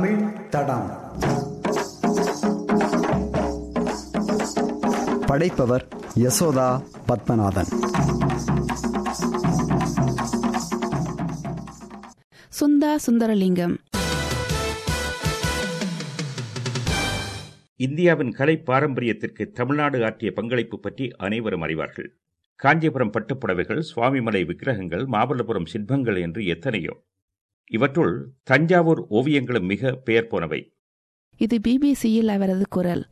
தமிழ் தடம். படைப்பவர் யசோதா பத்மநாதன். சுந்தா சுந்தரலிங்கம். இந்தியாவின் கலை பாரம்பரியத்திற்கு தமிழ்நாடு ஆற்றிய பங்களிப்பு பற்றி அனைவரும் அறிவார்கள். காஞ்சிபுரம் பட்டுப்புடவைகள், சுவாமிமலை விக்கிரகங்கள், மாமல்லபுரம் சிற்பங்கள் என்று எத்தனையோ. இவற்றுள் தஞ்சாவூர் ஓவியங்களும் மிக பெயர் போனவை. இது பிபிசியில் அவரது குரல்.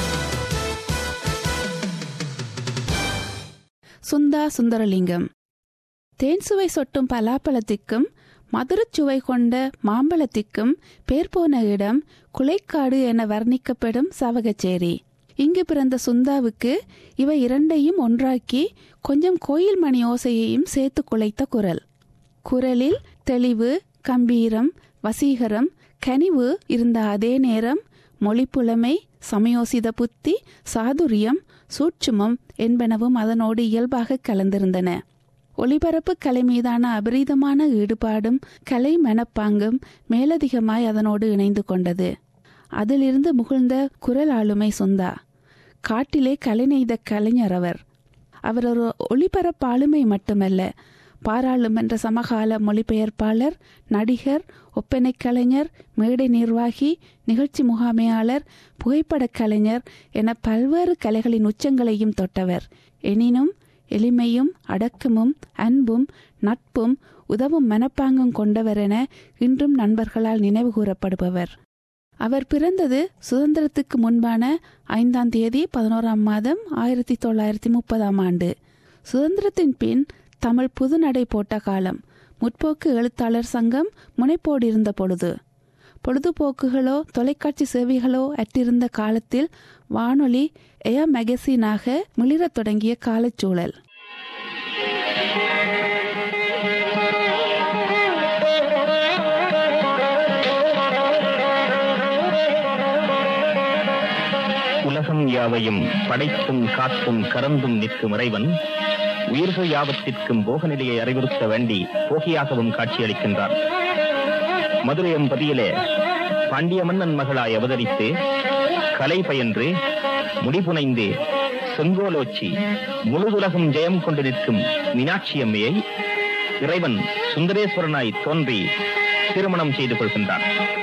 சுந்தா சுந்தரலிங்கம். தேன்சுவை சொட்டும் பலாப்பழத்திற்கும் மதுரச்சுவை கொண்ட மாம்பழத்திற்கும் பேர் போன இடம் குலைக்காடு என வர்ணிக்கப்படும் சவகச்சேரி. இங்கு பிறந்த சுந்தாவுக்கு இவை இரண்டையும் ஒன்றாக்கி கொஞ்சம் கோயில் மணி ஓசையையும் சேர்த்து குலைத்த குரல். குரலில் தெளிவு, கம்பீரம், வசீகரம், கனிவு இருந்த அதே நேரம் மொழிப்புலமை, சமயோசித புத்தி, சாதுரியம், சூட்சுமம் என்பனவும் அதனோடு இயல்பாக கலந்திருந்தன. ஒளிபரப்பு கலை மீதான அபரீதமான ஈடுபாடும் கலை மனப்பாங்கும் மேலதிகமாய் அதனோடு இணைந்து கொண்டது. அதிலிருந்து முகிழ்ந்த குரல் ஆளுமை சுந்தா. காட்டிலே கலை நெய்த கலைஞர் அவர். அவர் ஒரு ஒளிபரப்பாளுமை மட்டுமல்ல, பாராளுமன்ற சமகால மொழிபெயர்ப்பாளர், நடிகர், ஒப்பனை கலைஞர், மேடை நிர்வாகி, நிகழ்ச்சி முகாமையாளர், புகைப்படக் கலைஞர் என பல்வேறு கலைகளின் உச்சங்களையும் தொட்டவர். எனினும் எளிமையும் அடக்கமும் அன்பும் நட்பும் உதவும் மனப்பாங்கும் கொண்டவர் என இன்றும் நண்பர்களால் நினைவு கூறப்படுபவர். அவர் பிறந்தது சுதந்திரத்துக்கு முன்பான 5ஆம் தேதி 11ஆம் மாதம் 1930ஆம் ஆண்டு. சுதந்திரத்தின் பின் தமிழ் புதுநடை போட்ட காலம். முற்போக்கு எழுத்தாளர் சங்கம் முனைப்போடு இருந்த பொழுது. பொழுதுபோக்குகளோ தொலைக்காட்சி சேவைகளோ அற்றிருந்த காலத்தில் வானொலி ஏர் மேகசினாக மிளிரத் தொடங்கிய காலச்சூழல். உலகம் யாவையும் படைத்தும் காத்தும் கறந்தும் நிற்கும் இறைவன் உயிர்கள் யாவத்திற்கும் போகநிலையை அறிவுறுத்த வேண்டி போகியாகவும் காட்சியளிக்கின்றார். மதுரை என்பதிலே பாண்டிய மன்னன் மகளாய் அவதரித்து கலை பயின்று முடிபுனைந்து செங்கோலோச்சி முழுதுலகம் ஜெயம் கொண்டு நிற்கும் மீனாட்சி அம்மையை இறைவன் சுந்தரேஸ்வரனாய் தோன்றி திருமணம் செய்து கொள்கின்றார்.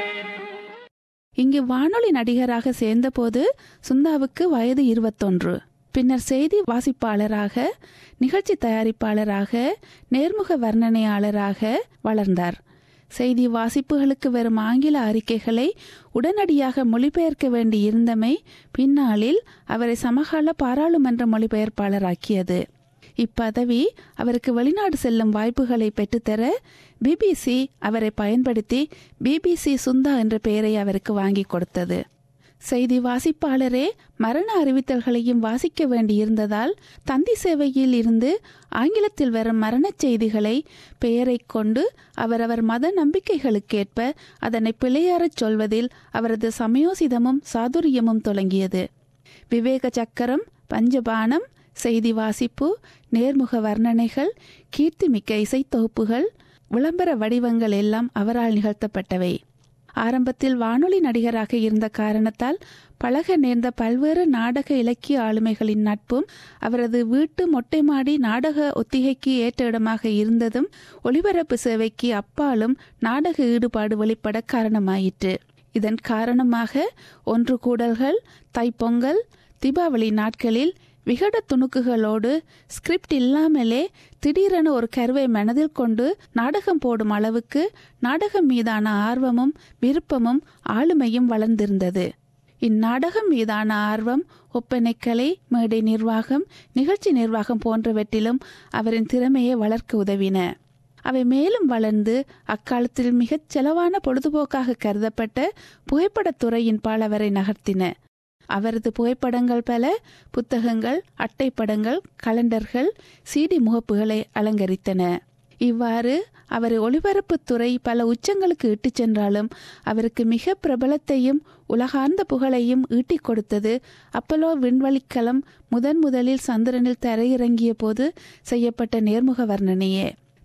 இங்கு வானொலி நடிகராக சேர்ந்தபோது சுந்தாவுக்கு வயது 21. பின்னர் செய்தி வாசிப்பாளராக, நிகழ்ச்சி தயாரிப்பாளராக, நேர்முக வர்ணனையாளராக வளர்ந்தார். செய்தி வாசிப்புகளுக்கு வரும் ஆங்கில அறிக்கைகளை உடனடியாக மொழிபெயர்க்க வேண்டி இருந்தமை பின்னாளில் அவரை சமகால பாராளுமன்ற மொழிபெயர்ப்பாளராக்கியது. இப்பதவி அவருக்கு வெளிநாடு செல்லும் வாய்ப்புகளை பெற்றுத்தர பிபிசி அவரை பயன்படுத்தி பிபிசி சுந்தா என்ற பெயரை அவருக்கு வாங்கி கொடுத்தது. செய்தி வாசிப்பாளரே மரண அறிவித்தல்களையும் வாசிக்க வேண்டியிருந்ததால் தந்தி சேவையில் இருந்து ஆங்கிலத்தில் வரும் மரணச் செய்திகளை பெயரை கொண்டு அவரவர் மத நம்பிக்கைகளுக்கேற்ப அதனை பிழையாறச் சொல்வதில் அவரது சமயோசிதமும் சாதுரியமும் தொடங்கியது. விவேக சக்கரம், பஞ்சபானம், செய்தி வாசிப்பு, நேர்முக வர்ணனைகள், கீர்த்திமிக்க இசைத்தொகுப்புகள், விளம்பர வடிவங்கள் எல்லாம் அவரால் நிகழ்த்தப்பட்டவை. ஆரம்பத்தில் வானொலி நடிகராக இருந்த காரணத்தால் பழக நேர்ந்த பல்வேறு நாடக இலக்கிய ஆளுமைகளின் நட்பும் அவரது வீட்டு மொட்டை மாடி நாடக ஒத்திகைக்கு ஏற்ற இடமாக இருந்ததும் ஒளிபரப்பு சேவைக்கு அப்பாலும் நாடக ஈடுபாடு வெளிப்பட காரணமாயிற்று. இதன் காரணமாக ஒன்று கூடல்கள், தைப்பொங்கல், தீபாவளி நாட்களில் விகட துணுக்குகளோடு ஸ்கிரிப்ட் இல்லாமலே திடீரென ஒரு கருவை மனதில் கொண்டு நாடகம் போடும் அளவுக்கு நாடகம் மீதான ஆர்வமும் விருப்பமும் ஆளுமையும் வளர்ந்திருந்தது. இந்நாடகம் மீதான ஆர்வம் ஒப்பனைக்கலை, மேடை நிர்வாகம், நிகழ்ச்சி நிர்வாகம் போன்றவற்றிலும் அவரின் திறமையை வளர்க்க உதவின. அவை மேலும் வளர்ந்து அக்காலத்தில் மிகச் செலவான பொழுதுபோக்காக கருதப்பட்ட புகைப்படத்துறையின் பால் அவரை நகர்த்தின. அவரது புகைப்படங்கள் பல புத்தகங்கள், அட்டைப்படங்கள், கலண்டர்கள், சிடி முகப்புகளை அலங்கரித்தன. இவ்வாறு அவர் ஒளிபரப்புத்துறை பல உச்சங்களுக்கு இட்டுச் சென்றாலும் அவருக்கு மிக பிரபலத்தையும் உலகார்ந்த புகழையும் ஈட்டிக் கொடுத்தது அப்பலோ விண்வெளிக்கலம் முதலில் சந்திரனில் தரையிறங்கிய போது செய்யப்பட்ட நேர்முக வர்ணனையே.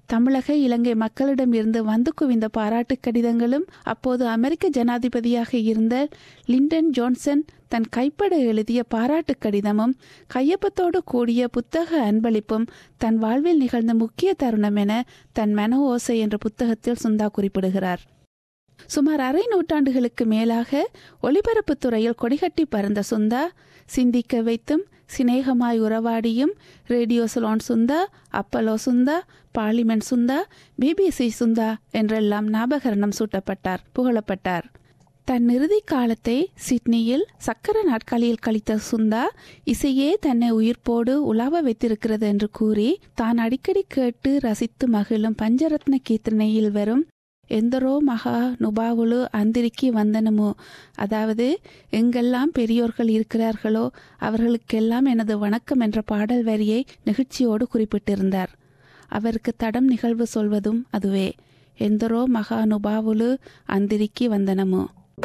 தமிழக இலங்கை மக்களிடம் இருந்து வந்து குவிந்த பாராட்டு கடிதங்களும் அப்போது அமெரிக்க ஜனாதிபதியாக இருந்த லிண்டன் ஜோன்சன் தன் கைப்பட எழுதிய பாராட்டு கடிதமும் கையொப்பத்தோடு கூடிய புத்தக அன்பளிப்பும் தன் வாழ்வில் நிகழ்ந்த முக்கிய தருணம் என தன் மன ஓசை என்ற புத்தகத்தில் சுந்தா குறிப்பிடுகிறார். சுமார் அரை நூற்றாண்டுகளுக்கு மேலாக ஒலிபரப்புத் துறையில் கொடிகட்டி பறந்த சுந்தா சிந்திக்க வைத்தும் சிநேகமாய் உறவாடியும் radio Ceylon Sundha, Apollo Sundha, parliament Sundha, BBC Sundha என்றெல்லாம் ஞாபகரணம் சூட்டப்பட்டார், புகழப்பட்டார். தன் இறுதி காலத்தை சிட்னியில் சக்கர நாட்காலியில் கழித்த சுந்தா இசையே தன்னை உயிர்ப்போடு உலாவ வைத்திருக்கிறது என்று கூறி தான் அடிக்கடி கேட்டு ரசித்து மகிழும் பஞ்சரத்ன கீர்த்தனையில் வரும் எந்தரோ மகா நுபாவுலு அந்திரிக்கி வந்தனமோ, அதாவது எங்கெல்லாம் பெரியோர்கள் இருக்கிறார்களோ அவர்களுக்கெல்லாம் எனது வணக்கம் என்ற பாடல் வரியை நெகிழ்ச்சியோடு குறிப்பிட்டிருந்தார். அவருக்கு தடம் நிகழ்வு சொல்வதும் அதுவே, எந்தரோ மகா நுபாவுலு அந்திரிக்கி வந்தனமோ.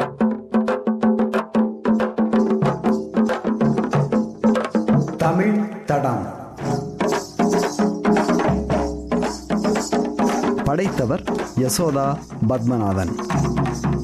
தமிழ் தடம். படைத்தவர் யசோதா பத்மநாதன்.